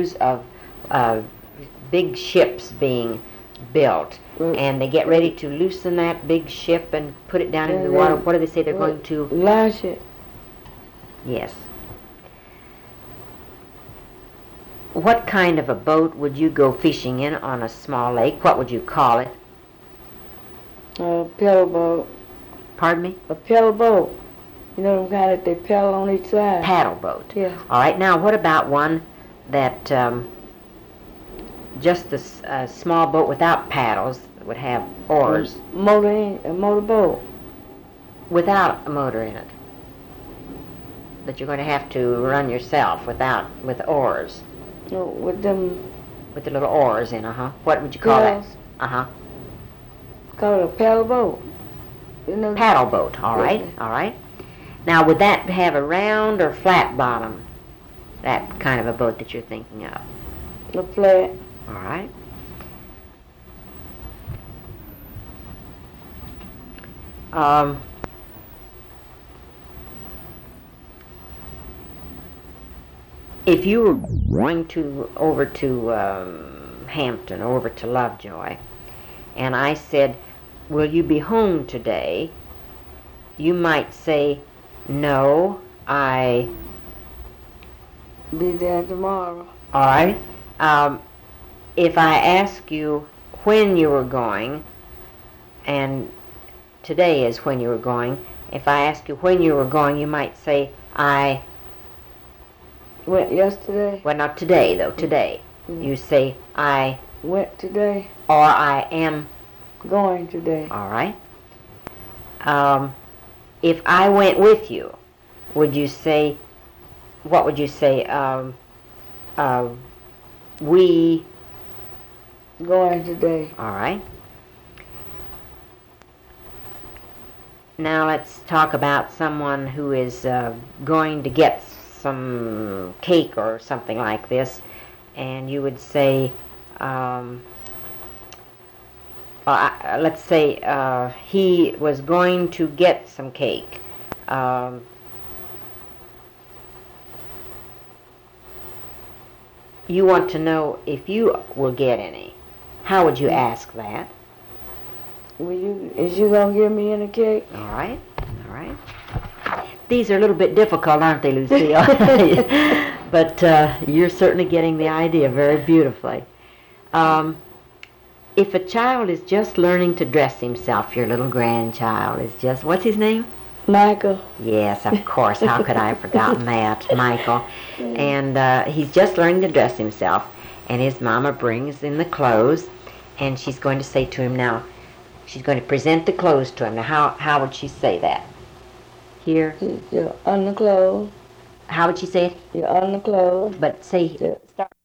news of big ships being built, and they get ready to loosen that big ship and put it down into the water. What do they say they're going to? Launch it. Yes. What kind of a boat would you go fishing in on a small lake? What would you call it? A paddle boat. Pardon me? A paddle boat. You know the kind that they paddle on each side? Paddle boat. Yeah. All right. Now, what about one that just a small boat without paddles that would have oars? A motor boat. Without a motor in it. That you're going to have to run yourself with oars. No, with them. With the little oars in, What would you call that? Call it a paddle boat. You know, paddle boat, all right, all right. Now, would that have a round or flat bottom? That kind of a boat that you're thinking of? A flat. All right. If you were going over to Hampton, over to Lovejoy, and I said, will you be home today? You might say, no, I... Be there tomorrow. All right. If I ask you when you were going, and today is when you were going, if I ask you when you were going, you might say, I... Went yesterday. Well, not today, though. Today. Mm-hmm. You say, I... Went today. Or I am... Going today. All right. If I went with you, would you say... What would you say? We... Going today. All right. Now let's talk about someone who is going to get some cake or something like this, and you would say, let's say he was going to get some cake. You want to know if you will get any. How would you ask that? Is you gonna give me any cake? All right, all right. These are a little bit difficult, aren't they, Lucille? But you're certainly getting the idea very beautifully. If a child is just learning to dress himself, your little grandchild is just, what's his name? Michael. Yes, of course. How could I have forgotten that, Michael? And he's just learning to dress himself, and his mama brings in the clothes, and she's going to say to him now, she's going to present the clothes to him. Now, how would she say that? Here? You're underclothed. How would she say it? You're underclothed. But say, start.